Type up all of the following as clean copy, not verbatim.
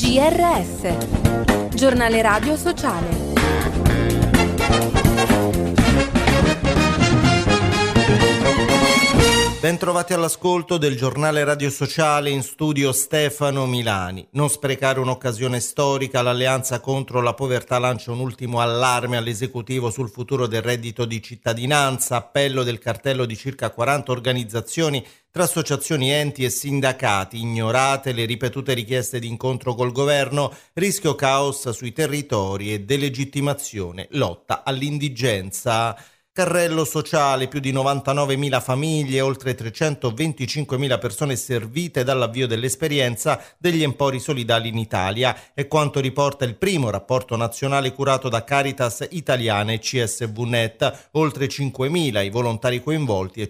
GRS, Giornale Radio Sociale. Bentrovati all'ascolto del Giornale Radio Sociale, in studio Stefano Milani. Non sprecare un'occasione storica, l'Alleanza contro la povertà lancia un ultimo allarme all'esecutivo sul futuro del reddito di cittadinanza, appello del cartello di circa 40 organizzazioni tra associazioni, enti e sindacati, ignorate le ripetute richieste di incontro col governo, rischio caos sui territori e delegittimazione, lotta all'indigenza. Carrello sociale, più di 99.000 famiglie, oltre 325.000 persone servite dall'avvio dell'esperienza degli empori solidali in Italia, è quanto riporta il primo rapporto nazionale curato da Caritas Italiana e CSV-Net, oltre 5.000 i volontari coinvolti e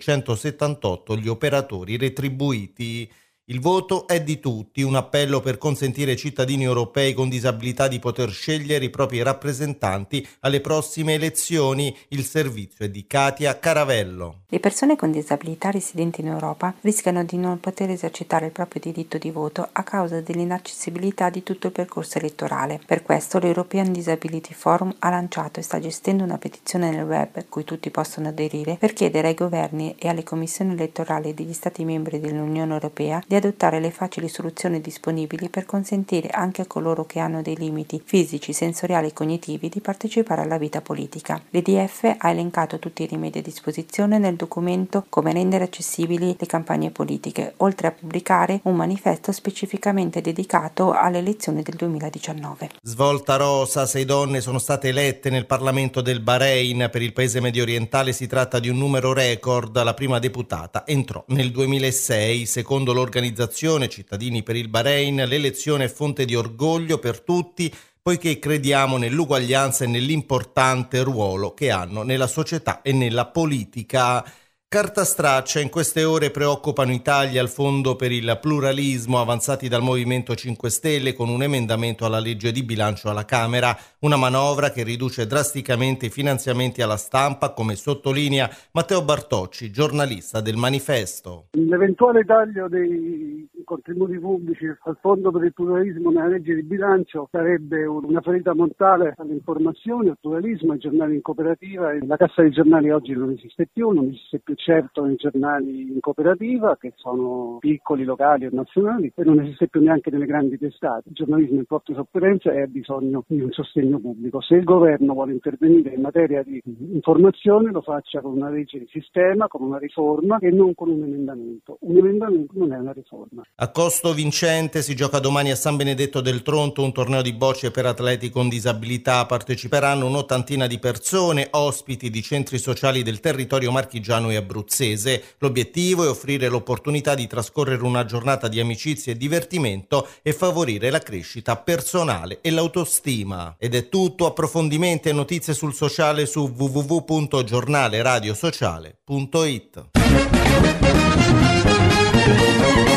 178 gli operatori retribuiti. Il voto è di tutti, un appello per consentire ai cittadini europei con disabilità di poter scegliere i propri rappresentanti alle prossime elezioni. Il servizio è di Katia Caravello. Le persone con disabilità residenti in Europa rischiano di non poter esercitare il proprio diritto di voto a causa dell'inaccessibilità di tutto il percorso elettorale. Per questo l'European Disability Forum ha lanciato e sta gestendo una petizione nel web a cui tutti possono aderire per chiedere ai governi e alle commissioni elettorali degli Stati membri dell'Unione Europea di adottare le facili soluzioni disponibili per consentire anche a coloro che hanno dei limiti fisici, sensoriali e cognitivi di partecipare alla vita politica. L'EDF ha elencato tutti i rimedi a disposizione nel documento come rendere accessibili le campagne politiche, oltre a pubblicare un manifesto specificamente dedicato alle elezioni del 2019. Svolta rosa, 6 donne sono state elette nel Parlamento del Bahrein. Per il paese mediorientale si tratta di un numero record. La prima deputata entrò nel 2006, secondo l'organizzazione Cittadini per il Bahrein. L'elezione è fonte di orgoglio per tutti, poiché crediamo nell'uguaglianza e nell'importante ruolo che hanno nella società e nella politica. Carta straccia, in queste ore preoccupano i tagli al Fondo per il pluralismo avanzati dal Movimento 5 Stelle con un emendamento alla legge di bilancio alla Camera, una manovra che riduce drasticamente i finanziamenti alla stampa, come sottolinea Matteo Bartocci, giornalista del Manifesto. L'eventuale taglio dei contributi pubblici al Fondo per il pluralismo nella legge di bilancio sarebbe una ferita mortale all'informazione, al pluralismo, ai giornali in cooperativa. La cassa dei giornali oggi non esiste più certo nei giornali in cooperativa, che sono piccoli, locali o nazionali, e non esiste più neanche nelle grandi testate. Il giornalismo in forte sofferenza e ha bisogno di un sostegno pubblico. Se il governo vuole intervenire in materia di informazione, lo faccia con una legge di sistema, con una riforma e non con un emendamento. Un emendamento non è una riforma. A costo vincente si gioca domani a San Benedetto del Tronto un torneo di bocce per atleti con disabilità. Parteciperanno un'ottantina di persone, ospiti di centri sociali del territorio marchigiano e abruzzese. L'obiettivo è offrire l'opportunità di trascorrere una giornata di amicizia e divertimento e favorire la crescita personale e l'autostima. Ed è tutto. Approfondimenti e notizie sul sociale su www.giornaleradiosociale.it.